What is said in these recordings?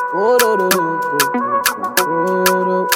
Oh, do, do, do, do, do, do.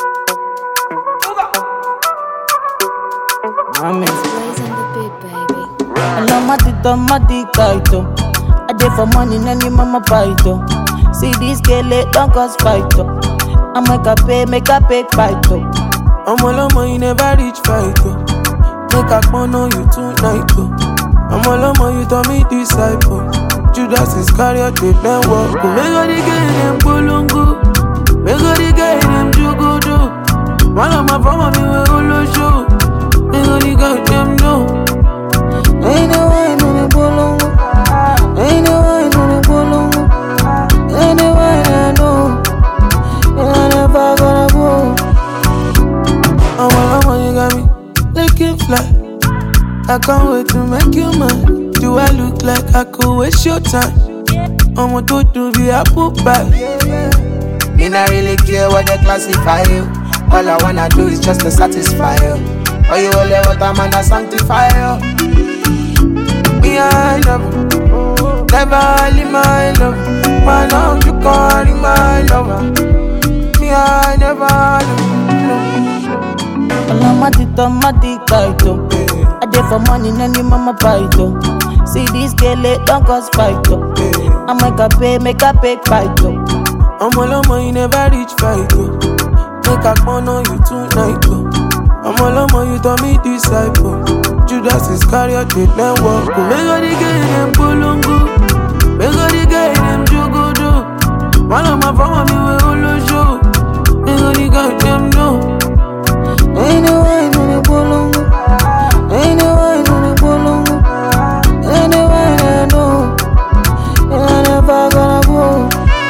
Mami. Blazing the beat, baby. Hello, matito, matikaito. I dey for money, nani mama paito. See this girl, don't cause fight. I make a pay fight. I'm all over, you never reach fight. Make a on you tonight. I'm all over, you tell me disciple. Judas Iscariot, they then walk. Make all the girl them polongo. Make all the girl them jugodo. One of my family will all show. Make all the girl them know. Ain't no one on the polongo. Ain't no one on the polongo. Ain't no one I know. I never gonna go. I'm all over, you got me looking fly. I can't wait to make you mine. Do I look like I could waste your time? I'm a to be apple pie. Me not really care what they classify you. All I wanna do is just to satisfy you. Or you only want a man to sanctify you. Me I love you. Never leave my love. Man, now you can't leave my lover. Me I never love. Hello, matito, matikaito. I dey for money, nani mama paito. See this girl, don't cause fight. I make a pay fight. I'm all over, you never reach fight. Make a on you tonight. I'm all over, you tell me disciple. Judas Iscariot, they then walk. Make all the girl them polongo. Make all the girl them jugodo. One of my family will all show. Make all the girl them know. Ain't no one on the polongo. Ain't no one on the polongo. Ain't no one I know. I never gonna go.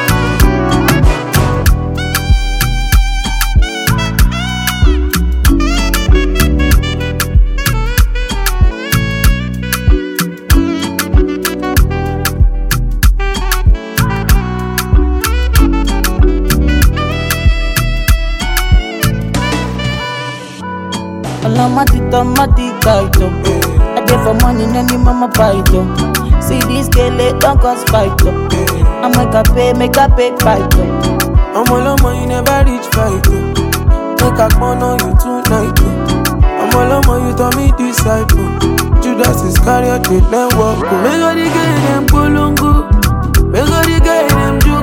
Hello, matito, matikaito. I dey for money, nani mama paito. See this girl, don't cause fight. I make a pay fight. I'm all over, you never reach fight. Make a on you tonight. I'm all over, you tell me disciple. Judas Iscariot, they then walk. Make all the girl them polongo. Make all the girl them jugo.